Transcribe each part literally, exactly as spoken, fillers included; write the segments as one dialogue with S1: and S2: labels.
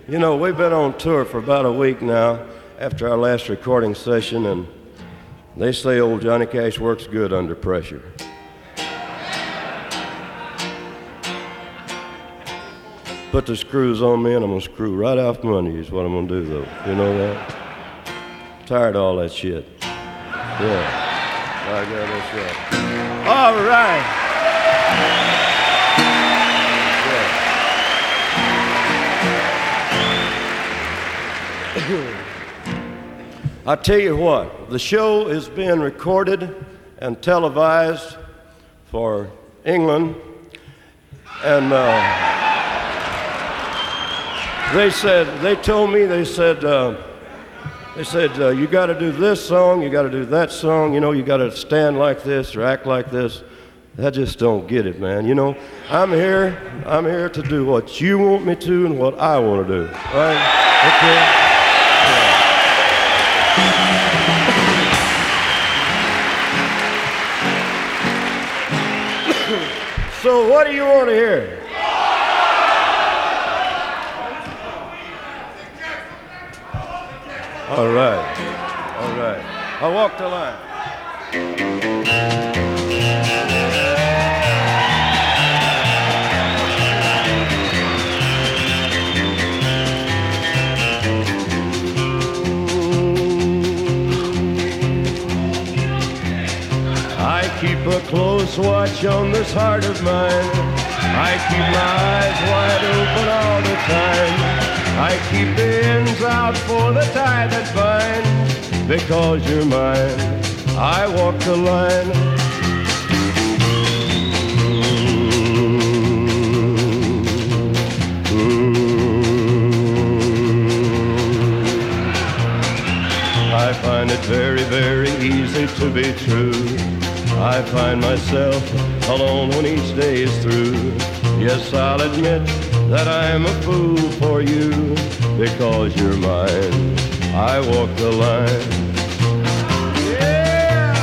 S1: You know, we've been on tour for about a week now after our last recording session, and they say old Johnny Cash works good under pressure. Put the screws on me and I'm gonna screw right off from under you is what I'm gonna do, though. You know that? Tired of all that shit. Yeah. I got this right. All right. Yeah. I tell you what, the show is being recorded and televised for England, and uh, they said, they told me, they said, uh, they said, uh, you got to do this song, you got to do that song, you know, you got to stand like this or act like this. I just don't get it, man. You know, I'm here, I'm here to do what you want me to and what I want to do. All right? Okay? Yeah. So what do you want to hear? All right, all right. I walk the line. I keep a close watch on this heart of mine. I keep my eyes wide open all the time. I keep the ends out for the tie that binds. Because you're mine, I walk the line. I find it very, very easy to be true. I find myself alone when each day is through. Yes, I'll admit that I'm a fool for you. Because you're mine, I walk the line. Yeah.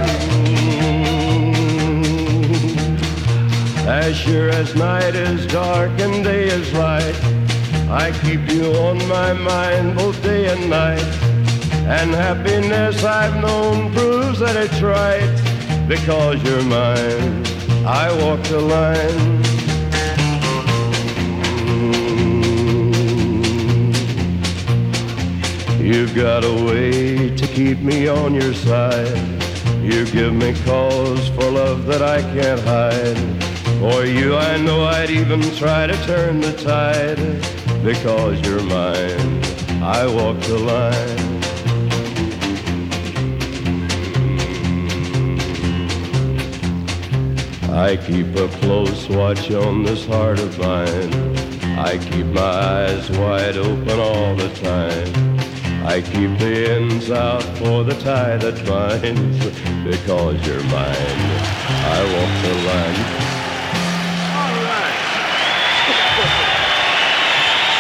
S1: As sure as night is dark and day is light, I keep you on my mind both day and night. And happiness I've known proves that it's right. Because you're mine, I walk the line. You've got a way to keep me on your side. You give me cause for love that I can't hide. For you I know I'd even try to turn the tide. Because you're mine, I walk the line. I keep a close watch on this heart of mine. I keep my eyes wide open all the time. I keep the ends out for the tie that binds. Because you're mine, I walk the line.